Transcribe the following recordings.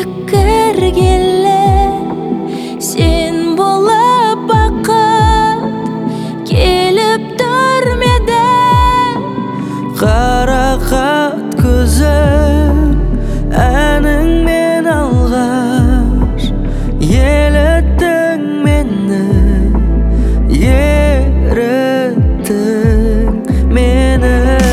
пікір келе, сен болып бақыт келіп түрмеде. Қарақат көзім әніңмен алғаш еліттің мені, еріттің мені.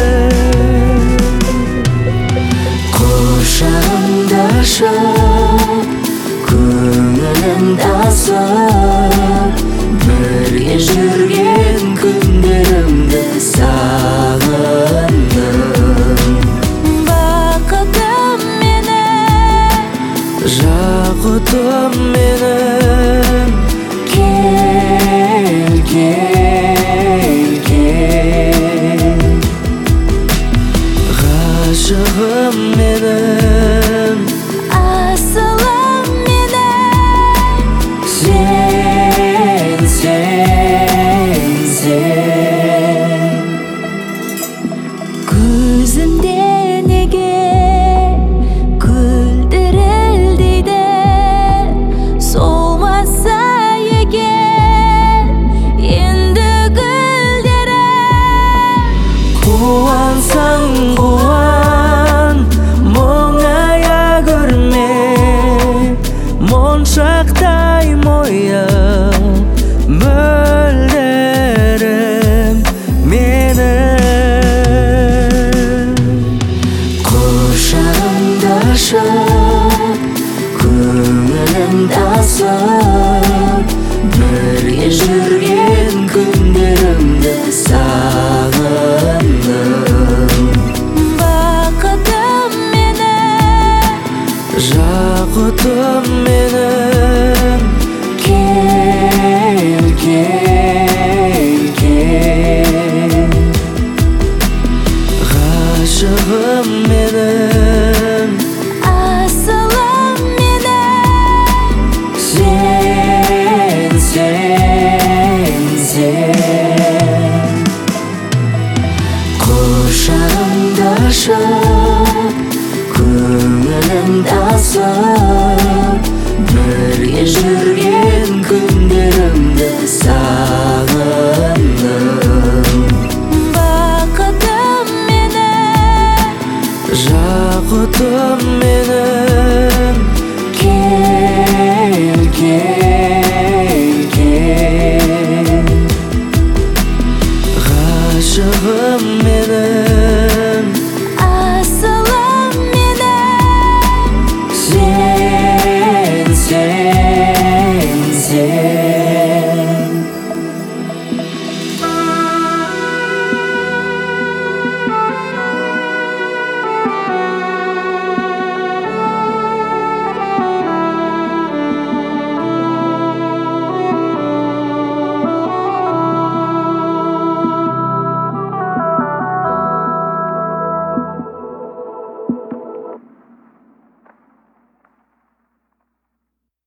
Құшағымда ашып, көңілімді асып, бірге жүрген күндерімді сағындым. Бақытым менің, жақұтым менің, кел, кел, кел. Ғашығым менің, асылым менің, сен, сен, сен. көзімде неге күлдірілдейді, солмаса егер енді гүлдерім. Қуансаң қуан, мұңая көрме, моншақтай мойын мөлдірім менің. Құшағымды ашып, көңілімді асып, бірге жүрген күндерімді сағындым. Бақытым менің, жақұтым менің, кел, кел, кел. Ғашығым менің, асылым менің, сен, сен, сен. Құшағымды ашып, көңілімді асып, бірге жүрген күндерімді сағындым. бақытым менің, Жақұтым